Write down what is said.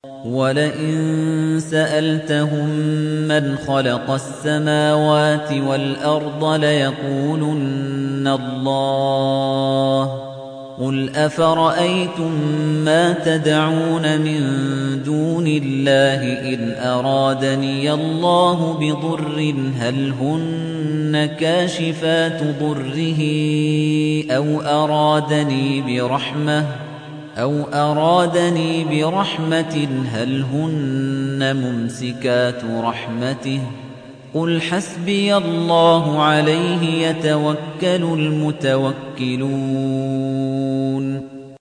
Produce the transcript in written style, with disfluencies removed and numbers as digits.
وَلَئِن سَأَلْتَهُم مَّنْ خَلَقَ السَّمَاوَاتِ وَالْأَرْضَ لَيَقُولُنَّ اللَّهُ ۚ قُلْ أَفَرَأَيْتُم مَّا تَدْعُونَ مِن دُونِ اللَّهِ إِنْ أَرَادَنِيَ اللَّهُ بِضُرٍّ هَلْ هُنَّ كَاشِفَاتُ ضُرِّهِ أَوْ أَرَادَنِي بِرَحْمَةٍ هَلْ هُنَّ مُمْسِكَاتُ رَحْمَتِهِ قُلْ حَسْبِيَ اللَّهُ عَلَيْهِ يَتَوَكَّلُ الْمُتَوَكِّلُونَ